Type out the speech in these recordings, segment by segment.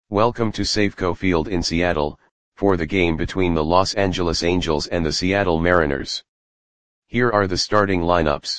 Welcome to Safeco Field in Seattle, for the game between the Los Angeles Angels and the Seattle Mariners. Here are the starting lineups.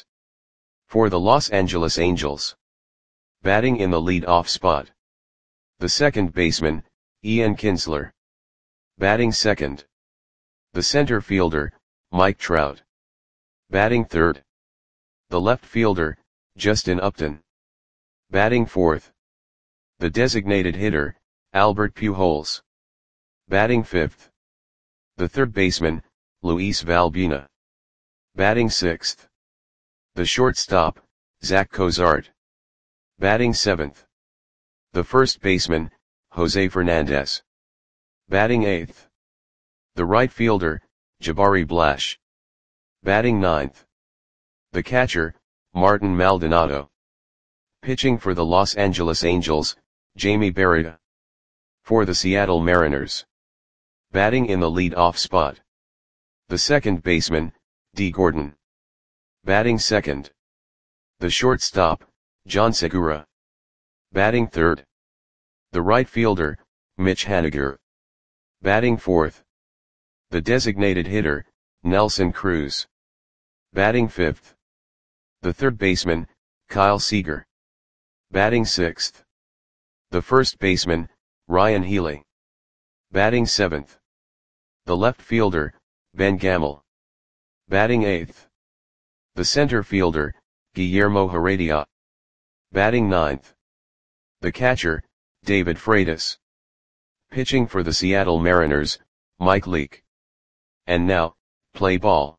For the Los Angeles Angels. Batting in the lead-off spot. The second baseman, Ian Kinsler. Batting second. The center fielder, Mike Trout. Batting third. The left fielder, Justin Upton. Batting fourth. The designated hitter, Albert Pujols. Batting fifth. The third baseman, Luis Valbuena. Batting sixth. The shortstop, Zach Cozart. Batting seventh. The first baseman, Jose Fernandez. Batting eighth. The right fielder, Jabari Blash. Batting ninth. The catcher, Martin Maldonado. Pitching for the Los Angeles Angels, Jamie Barria. For the Seattle Mariners. Batting in the lead-off spot. The second baseman, Dee Gordon. Batting second. The shortstop, John Segura. Batting third. The right fielder, Mitch Haniger. Batting fourth. The designated hitter, Nelson Cruz. Batting fifth. The third baseman, Kyle Seager. Batting sixth. The first baseman, Ryan Healy. Batting seventh. The left fielder, Ben Gamel. Batting eighth. The center fielder, Guillermo Heredia. Batting ninth. The catcher, David Freitas. Pitching for the Seattle Mariners, Mike Leake. And now, play ball.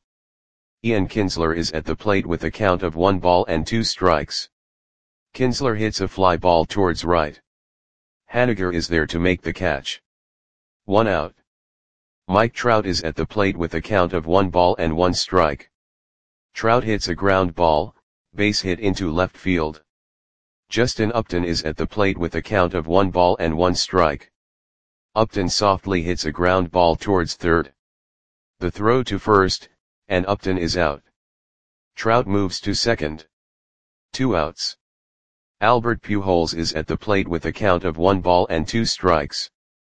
Ian Kinsler is at the plate with a count of 1 ball and 2 strikes. Kinsler hits a fly ball towards right. Haniger is there to make the catch. 1 out. Mike Trout is at the plate with a count of 1 ball and 1 strike. Trout hits a ground ball, base hit into left field. Justin Upton is at the plate with a count of 1 ball and 1 strike. Upton softly hits a ground ball towards third. The throw to first, and Upton is out. Trout moves to second. 2 outs. Albert Pujols is at the plate with a count of 1 ball and 2 strikes.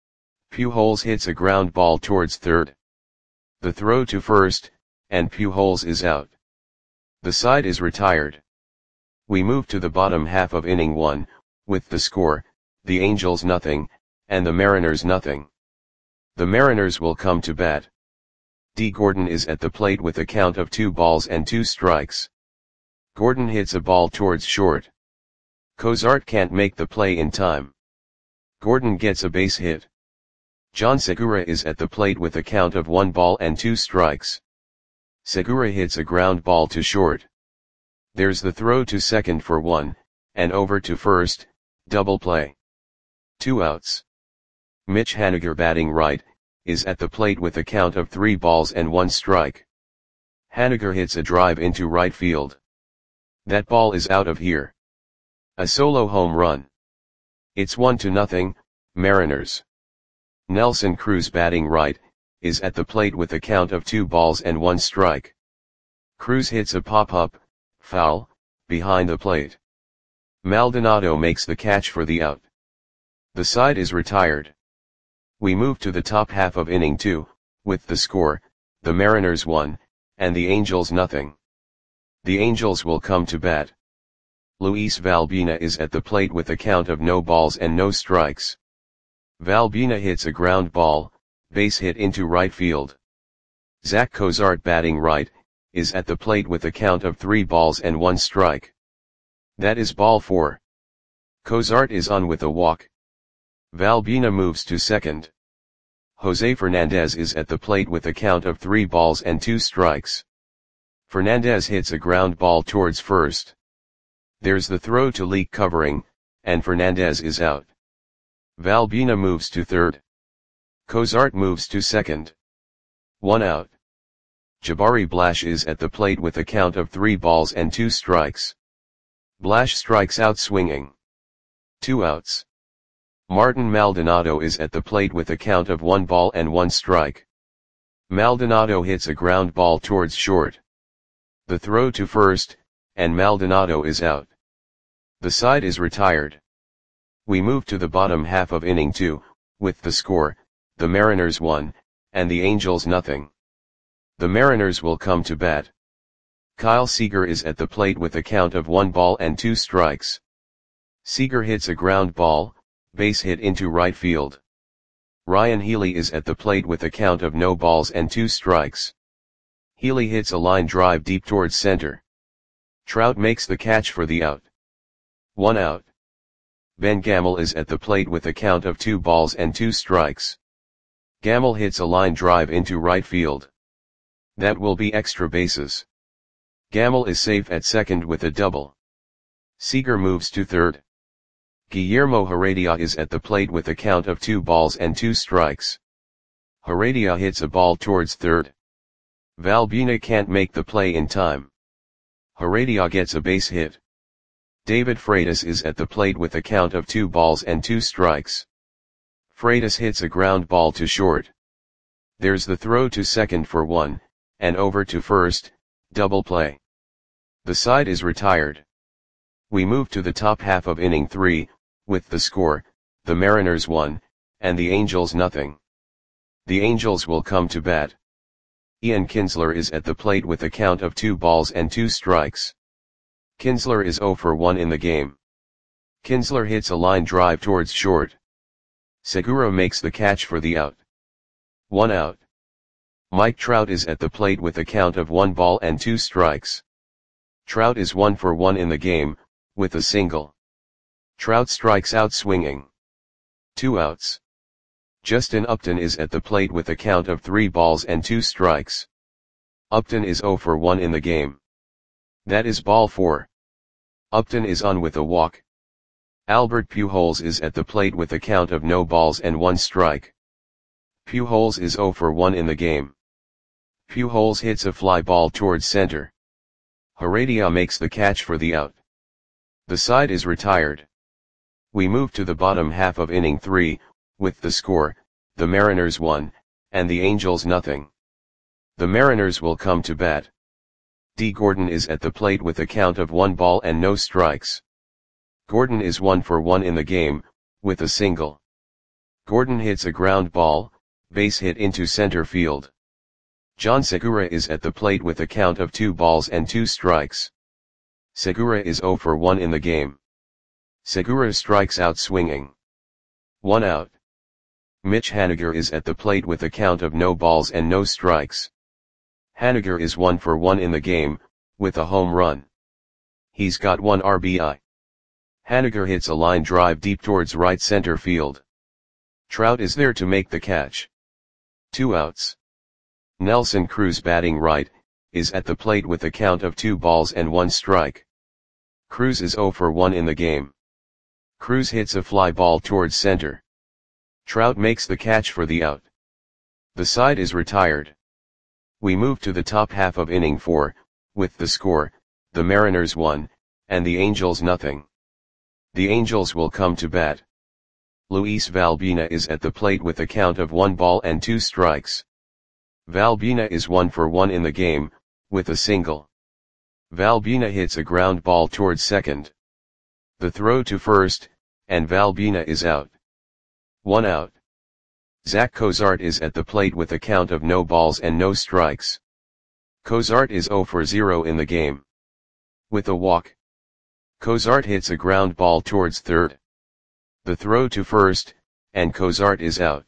Pujols hits a ground ball towards third. The throw to first, and Pujols is out. The side is retired. We move to the bottom half of inning 1, with the score, the Angels nothing, and the Mariners nothing. The Mariners will come to bat. Dee Gordon is at the plate with a count of 2 balls and 2 strikes. Gordon hits a ball towards short. Cozart can't make the play in time. Gordon gets a base hit. John Segura is at the plate with a count of 1 ball and 2 strikes. Segura hits a ground ball to short. There's the throw to second for 1, and over to first, double play. 2 outs. Mitch Haniger, batting right, is at the plate with a count of 3 balls and 1 strike. Haniger hits a drive into right field. That ball is out of here. A solo home run. It's 1-0, Mariners. Nelson Cruz, batting right, is at the plate with a count of 2 balls and 1 strike. Cruz hits a pop-up, foul, behind the plate. Maldonado makes the catch for the out. The side is retired. We move to the top half of inning 2, with the score, the Mariners 1, and the Angels nothing. The Angels will come to bat. Luis Valbuena is at the plate with a count of no balls and no strikes. Valbuena hits a ground ball, base hit into right field. Zach Cozart, batting right, is at the plate with a count of 3 balls and 1 strike. That is ball 4. Cozart is on with a walk. Valbuena moves to second. Jose Fernandez is at the plate with a count of 3 balls and 2 strikes. Fernandez hits a ground ball towards first. There's the throw to Leake covering, and Fernandez is out. Valbuena moves to third. Cozart moves to second. 1 out. Jabari Blash is at the plate with a count of 3 balls and 2 strikes. Blash strikes out swinging. 2 outs. Martin Maldonado is at the plate with a count of 1 ball and 1 strike. Maldonado hits a ground ball towards short. The throw to first, and Maldonado is out. The side is retired. We move to the bottom half of inning 2, with the score, the Mariners 1, and the Angels nothing. The Mariners will come to bat. Kyle Seager is at the plate with a count of 1 ball and 2 strikes. Seager hits a ground ball, base hit into right field. Ryan Healy is at the plate with a count of no balls and 2 strikes. Healy hits a line drive deep towards center. Trout makes the catch for the out. 1 out. Ben Gamel is at the plate with a count of 2 balls and 2 strikes. Gamel hits a line drive into right field. That will be extra bases. Gamel is safe at second with a double. Seager moves to third. Guillermo Heredia is at the plate with a count of 2 balls and 2 strikes. Heredia hits a ball towards third. Valbuena can't make the play in time. Heredia gets a base hit. David Freitas is at the plate with a count of 2 balls and 2 strikes. Freitas hits a ground ball to short. There's the throw to second for 1, and over to first, double play. The side is retired. We move to the top half of inning 3, with the score, the Mariners 1, and the Angels nothing. The Angels will come to bat. Ian Kinsler is at the plate with a count of 2 balls and 2 strikes. Kinsler is 0 for 1 in the game. Kinsler hits a line drive towards short. Segura makes the catch for the out. 1 out. Mike Trout is at the plate with a count of 1 ball and 2 strikes. Trout is 1 for 1 in the game, with a single. Trout strikes out swinging. 2 outs. Justin Upton is at the plate with a count of 3 balls and 2 strikes. Upton is 0 for 1 in the game. That is ball 4. Upton is on with a walk. Albert Pujols is at the plate with a count of no balls and 1 strike. Pujols is 0 for 1 in the game. Pujols hits a fly ball towards center. Heredia makes the catch for the out. The side is retired. We move to the bottom half of inning 3, with the score, the Mariners 1, and the Angels nothing. The Mariners will come to bat. D. Gordon is at the plate with a count of 1 ball and no strikes. Gordon is 1 for 1 in the game, with a single. Gordon hits a ground ball, base hit into center field. John Segura is at the plate with a count of 2 balls and 2 strikes. Segura is 0 for 1 in the game. Segura strikes out swinging. 1 out. Mitch Haniger is at the plate with a count of no balls and no strikes. Haniger is 1 for 1 in the game, with a home run. He's got 1 RBI. Haniger hits a line drive deep towards right center field. Trout is there to make the catch. 2 outs. Nelson Cruz, batting right, is at the plate with a count of 2 balls and 1 strike. Cruz is 0 for 1 in the game. Cruz hits a fly ball towards center. Trout makes the catch for the out. The side is retired. We move to the top half of inning 4, with the score, the Mariners 1, and the Angels nothing. The Angels will come to bat. Luis Valbuena is at the plate with a count of 1 ball and 2 strikes. Valbuena is 1 for 1 in the game, with a single. Valbuena hits a ground ball towards second. The throw to first, and Valbuena is out. 1 out. Zach Cozart is at the plate with a count of no balls and no strikes. Cozart is 0 for 0 in the game. With a walk. Cozart hits a ground ball towards third. The throw to first, and Cozart is out.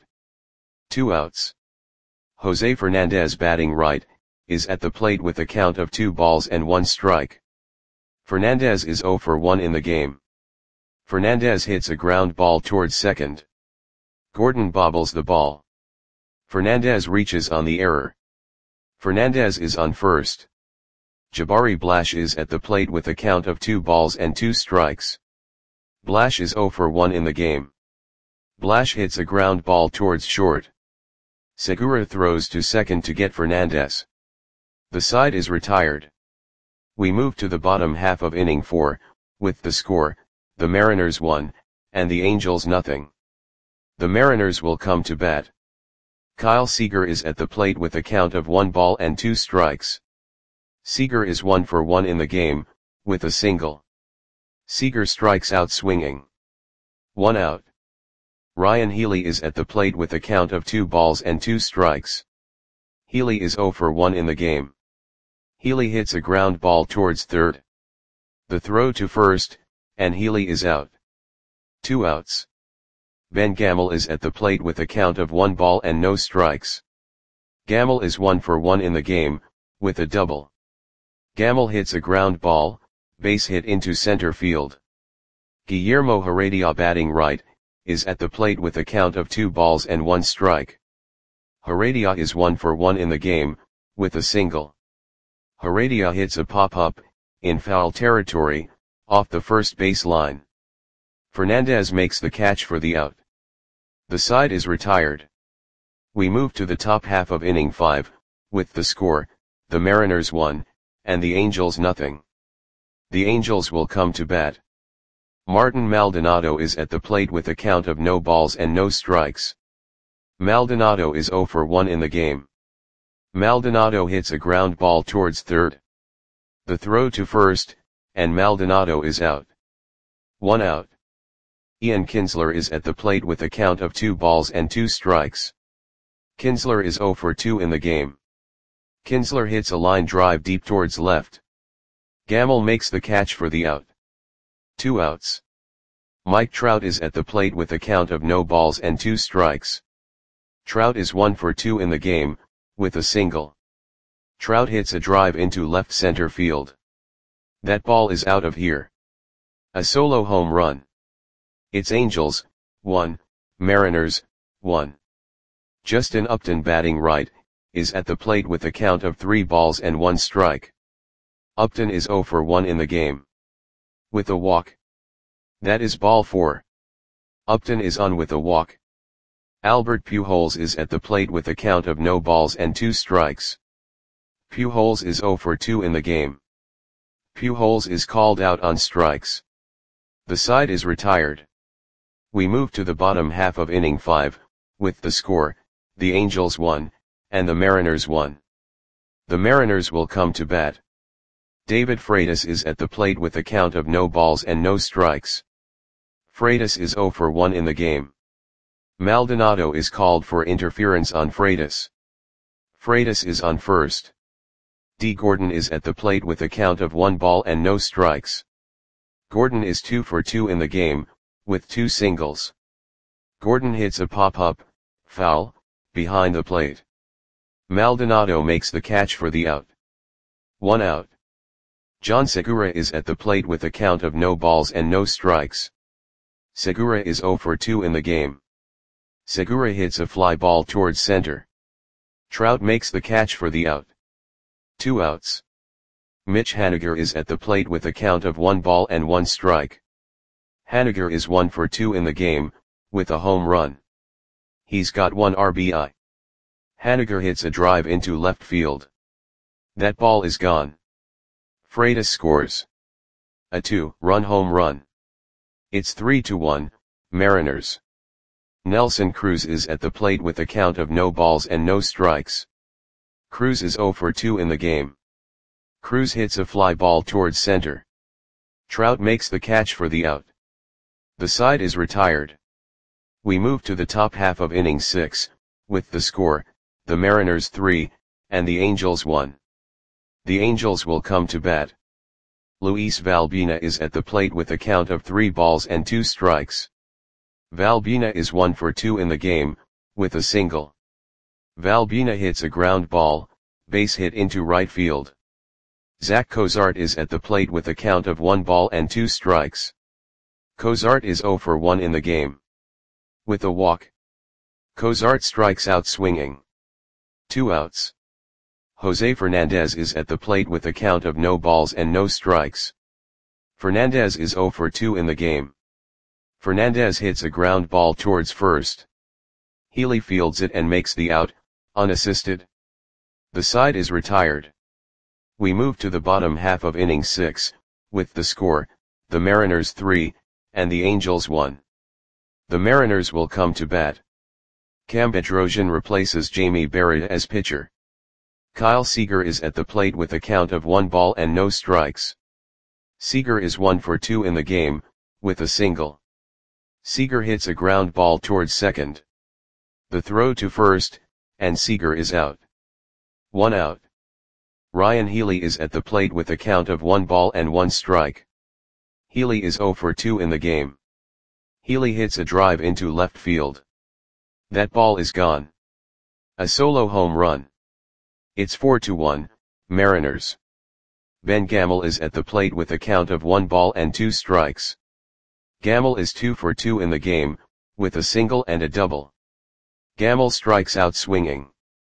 2 outs. Jose Fernandez, batting right, is at the plate with a count of 2 balls and 1 strike. Fernandez is 0 for 1 in the game. Fernandez hits a ground ball towards second. Gordon bobbles the ball. Fernandez reaches on the error. Fernandez is on first. Jabari Blash is at the plate with a count of 2 balls and 2 strikes. Blash is 0 for 1 in the game. Blash hits a ground ball towards short. Segura throws to second to get Fernandez. The side is retired. We move to the bottom half of inning 4, with the score, the Mariners 1, and the Angels nothing. The Mariners will come to bat. Kyle Seager is at the plate with a count of 1 ball and 2 strikes. Seager is 1 for 1 in the game, with a single. Seager strikes out swinging. 1 out. Ryan Healy is at the plate with a count of 2 balls and 2 strikes. Healy is 0 for 1 in the game. Healy hits a ground ball towards third. The throw to first, and Healy is out. 2 outs. Ben Gamel is at the plate with a count of 1 ball and no strikes. Gamel is 1 for 1 in the game, with a double. Gamel hits a ground ball, base hit into center field. Guillermo Heredia, batting right, is at the plate with a count of 2 balls and 1 strike. Heredia is 1 for 1 in the game, with a single. Heredia hits a pop-up, in foul territory, off the first base line. Fernandez makes the catch for the out. The side is retired. We move to the top half of inning 5, with the score, the Mariners 1, and the Angels nothing. The Angels will come to bat. Martin Maldonado is at the plate with a count of no balls and no strikes. Maldonado is 0 for 1 in the game. Maldonado hits a ground ball towards third. The throw to first, and Maldonado is out. 1 out. Ian Kinsler is at the plate with a count of 2 balls and 2 strikes. Kinsler is 0 for 2 in the game. Kinsler hits a line drive deep towards left. Gamel makes the catch for the out. 2 outs. Mike Trout is at the plate with a count of no balls and 2 strikes. Trout is 1 for 2 in the game, with a single. Trout hits a drive into left center field. That ball is out of here. A solo home run. It's Angels, 1, Mariners, 1. Justin Upton, batting right, is at the plate with a count of 3 balls and 1 strike. Upton is 0 for 1 in the game. With a walk. That is ball 4. Upton is on with a walk. Albert Pujols is at the plate with a count of no balls and 2 strikes. Pujols is 0 for 2 in the game. Pujols is called out on strikes. The side is retired. We move to the bottom half of inning 5, with the score, the Angels 1, and the Mariners 1. The Mariners will come to bat. David Freitas is at the plate with a count of no balls and no strikes. Freitas is 0 for 1 in the game. Maldonado is called for interference on Freitas. Freitas is on first. D. Gordon is at the plate with a count of 1 ball and no strikes. Gordon is 2 for 2 in the game, with 2 singles. Gordon hits a pop-up, foul, behind the plate. Maldonado makes the catch for the out. 1 out. John Segura is at the plate with a count of no balls and no strikes. Segura is 0 for 2 in the game. Segura hits a fly ball towards center. Trout makes the catch for the out. 2 outs. Mitch Haniger is at the plate with a count of 1 ball and 1 strike. Haniger is 1 for 2 in the game, with a home run. He's got 1 RBI. Haniger hits a drive into left field. That ball is gone. Freitas scores a 2-run home run. It's 3-1, Mariners. Nelson Cruz is at the plate with a count of no balls and no strikes. Cruz is 0 for 2 in the game. Cruz hits a fly ball towards center. Trout makes the catch for the out. The side is retired. We move to the top half of inning 6, with the score, the Mariners 3, and the Angels 1. The Angels will come to bat. Luis Valbina is at the plate with a count of 3 balls and 2 strikes. Valbina is 1 for 2 in the game, with a single. Valbina hits a ground ball, base hit into right field. Zach Cozart is at the plate with a count of 1 ball and 2 strikes. Cozart is 0 for 1 in the game. With a walk. Cozart strikes out swinging. 2 outs. Jose Fernandez is at the plate with a count of no balls and no strikes. Fernandez is 0 for 2 in the game. Fernandez hits a ground ball towards first. Healy fields it and makes the out, unassisted. The side is retired. We move to the bottom half of inning 6, with the score, the Mariners 3, and the Angels 1. The Mariners will come to bat. Cam Bedrosian replaces Jamie Barrett as pitcher. Kyle Seager is at the plate with a count of 1 ball and no strikes. Seager is 1 for 2 in the game, with a single. Seager hits a ground ball towards second. The throw to first, and Seager is out. 1 out. Ryan Healy is at the plate with a count of 1 ball and 1 strike. Healy is 0 for 2 in the game. Healy hits a drive into left field. That ball is gone. A solo home run. It's 4-1, Mariners. Ben Gamel is at the plate with a count of 1 ball and 2 strikes. Gamel is 2 for 2 in the game, with a single and a double. Gamel strikes out swinging.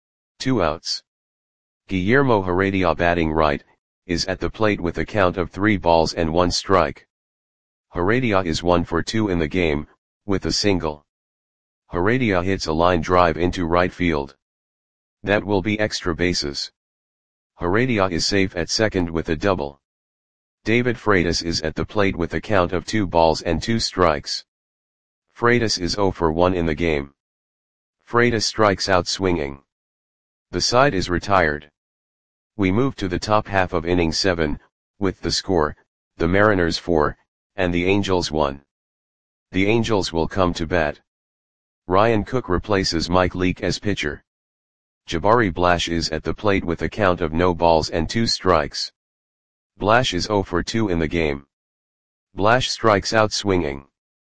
2 outs. Guillermo Heredia, batting right, is at the plate with a count of 3 balls and 1 strike. Heredia is 1 for 2 in the game, with a single. Heredia hits a line drive into right field. That will be extra bases. Heredia is safe at second with a double. David Freitas is at the plate with a count of 2 balls and 2 strikes. Freitas is 0 for 1 in the game. Freitas strikes out swinging. The side is retired. We move to the top half of inning 7, with the score, the Mariners 4, and the Angels 1. The Angels will come to bat. Ryan Cook replaces Mike Leake as pitcher. Jabari Blash is at the plate with a count of no balls and 2 strikes. Blash is 0 for 2 in the game. Blash strikes out swinging.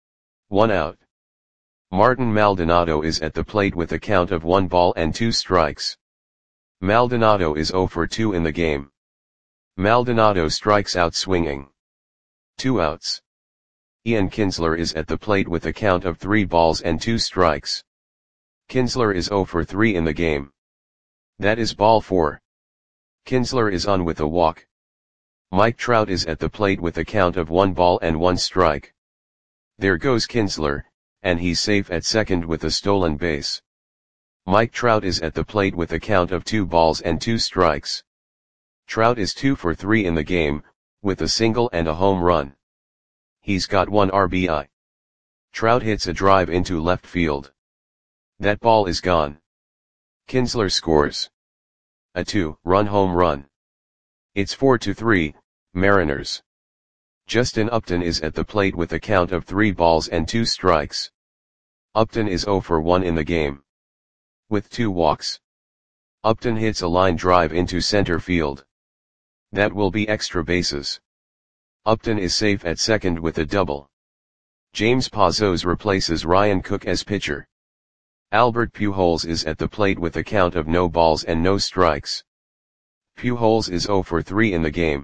1 out. Martin Maldonado is at the plate with a count of 1 ball and 2 strikes. Maldonado is 0 for 2 in the game. Maldonado strikes out swinging. 2 outs. Ian Kinsler is at the plate with a count of 3 balls and 2 strikes. Kinsler is 0 for 3 in the game. That is ball 4. Kinsler is on with a walk. Mike Trout is at the plate with a count of 1 ball and 1 strike. There goes Kinsler, and he's safe at second with a stolen base. Mike Trout is at the plate with a count of 2 balls and 2 strikes. Trout is 2 for 3 in the game, with a single and a home run. He's got 1 RBI. Trout hits a drive into left field. That ball is gone. Kinsler scores a 2-run home run. It's 4-3, Mariners. Justin Upton is at the plate with a count of 3 balls and 2 strikes. Upton is 0 for 1 in the game. With 2 walks. Upton hits a line drive into center field. That will be extra bases. Upton is safe at second with a double. James Pazos replaces Ryan Cook as pitcher. Albert Pujols is at the plate with a count of no balls and no strikes. Pujols is 0 for 3 in the game.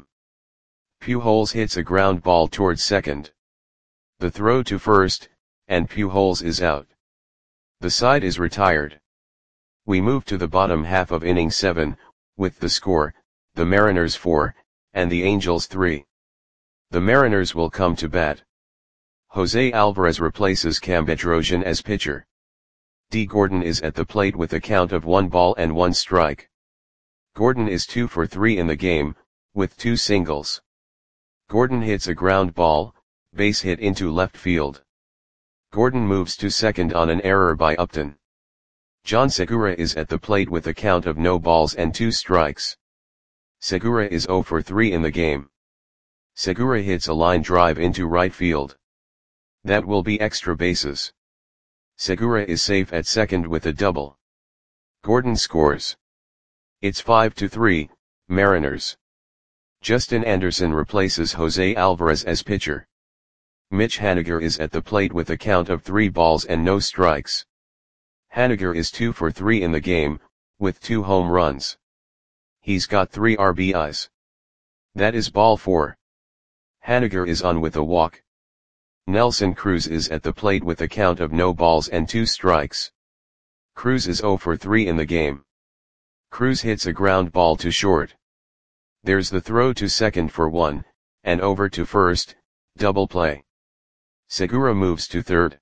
Pujols hits a ground ball towards second. The throw to first, and Pujols is out. The side is retired. We move to the bottom half of inning 7, with the score, the Mariners 4, and the Angels 3. The Mariners will come to bat. Jose Alvarez replaces Cam Bedrosian as pitcher. D. Gordon is at the plate with a count of 1 ball and 1 strike. Gordon is 2 for 3 in the game, with 2 singles. Gordon hits a ground ball, base hit into left field. Gordon moves to second on an error by Upton. John Segura is at the plate with a count of no balls and 2 strikes. Segura is 0 for 3 in the game. Segura hits a line drive into right field. That will be extra bases. Segura is safe at second with a double. Gordon scores. It's 5-3, Mariners. Justin Anderson replaces Jose Alvarez as pitcher. Mitch Haniger is at the plate with a count of 3 balls and no strikes. Haniger is 2 for 3 in the game, with 2 home runs. He's got 3 RBIs. That is ball 4. Haniger is on with a walk. Nelson Cruz is at the plate with a count of no balls and 2 strikes. Cruz is 0 for 3 in the game. Cruz hits a ground ball to short. There's the throw to second for 1, and over to first, double play. Segura moves to third.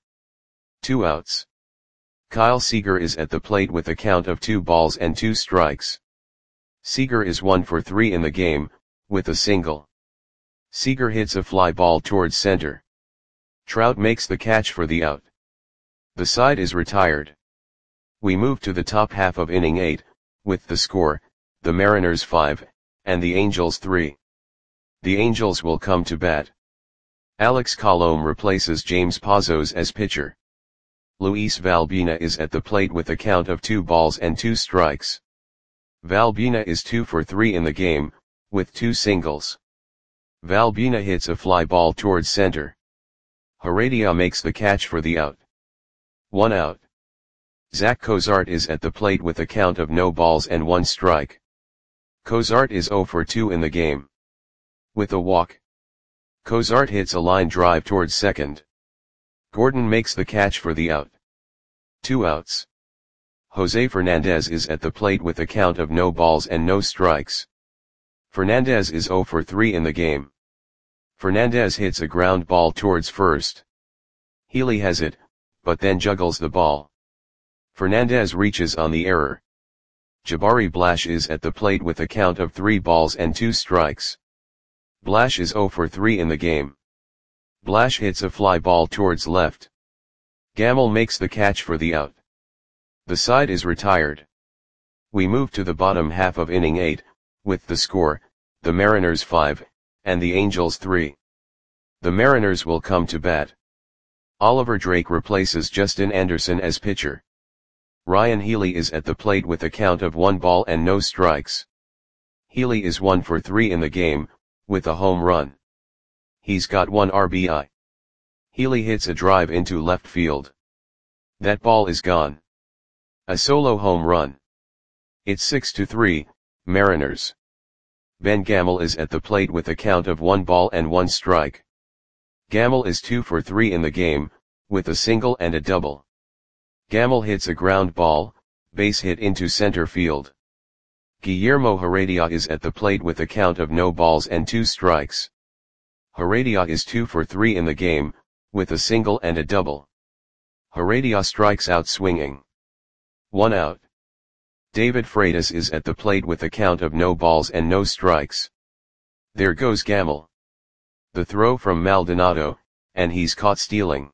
2 outs. Kyle Seager is at the plate with a count of 2 balls and 2 strikes. Seager is 1 for 3 in the game, with a single. Seager hits a fly ball towards center. Trout makes the catch for the out. The side is retired. We move to the top half of inning 8, with the score, the Mariners 5, and the Angels 3. The Angels will come to bat. Alex Colomé replaces James Pazos as pitcher. Luis Valbuena is at the plate with a count of 2 balls and 2 strikes. Valbuena is 2 for 3 in the game, with 2 singles. Valbuena hits a fly ball towards center. Heredia makes the catch for the out. 1 out. Zach Cozart is at the plate with a count of no balls and 1 strike. Cozart is 0 for 2 in the game. With a walk, Cozart hits a line drive towards second. Gordon makes the catch for the out. 2 outs. Jose Fernandez is at the plate with a count of no balls and no strikes. Fernandez is 0 for 3 in the game. Fernandez hits a ground ball towards first. Healy has it, but then juggles the ball. Fernandez reaches on the error. Jabari Blash is at the plate with a count of 3 balls and 2 strikes. Blash is 0 for 3 in the game. Blash hits a fly ball towards left. Gamel makes the catch for the out. The side is retired. We move to the bottom half of inning 8, with the score, the Mariners 5, and the Angels 3. The Mariners will come to bat. Oliver Drake replaces Justin Anderson as pitcher. Ryan Healy is at the plate with a count of 1 ball and no strikes. Healy is 1 for 3 in the game, with a home run. He's got 1 RBI. Healy hits a drive into left field. That ball is gone. A solo home run. It's 6-3, Mariners. Ben Gamel is at the plate with a count of 1 ball and 1 strike. Gamel is 2 for 3 in the game, with a single and a double. Gamel hits a ground ball, base hit into center field. Guillermo Heredia is at the plate with a count of no balls and 2 strikes. Heredia is 2 for 3 in the game, with a single and a double. Heredia strikes out swinging. 1 out. David Freitas is at the plate with a count of no balls and no strikes. There goes Gamel. The throw from Maldonado, and he's caught stealing.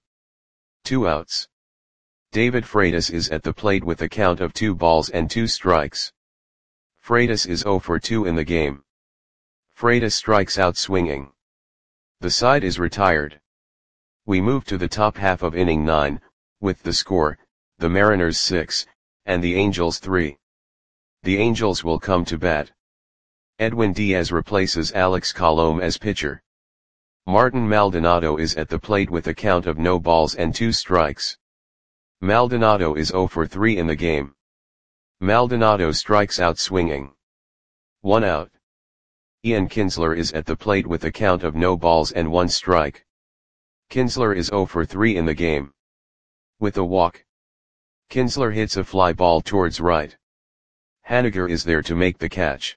2 outs. David Freitas is at the plate with a count of 2 balls and 2 strikes. Freitas is 0 for 2 in the game. Freitas strikes out swinging. The side is retired. We move to the top half of inning 9, with the score, the Mariners 6, and the Angels 3. The Angels will come to bat. Edwin Diaz replaces Alex Colomé as pitcher. Martin Maldonado is at the plate with a count of no balls and 2 strikes. Maldonado is 0 for 3 in the game. Maldonado strikes out swinging. 1 out. Ian Kinsler is at the plate with a count of no balls and 1 strike. Kinsler is 0 for 3 in the game. With a walk, Kinsler hits a fly ball towards right. Haniger is there to make the catch.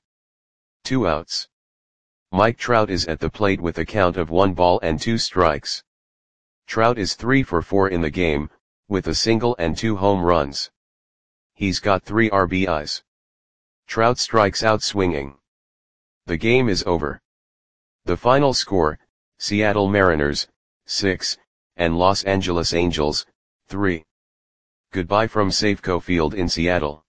2 outs. Mike Trout is at the plate with a count of 1 ball and 2 strikes. Trout is 3 for 4 in the game, with a single and 2 home runs. He's got 3 RBIs. Trout strikes out swinging. The game is over. The final score, Seattle Mariners, 6, and Los Angeles Angels, 3. Goodbye from Safeco Field in Seattle.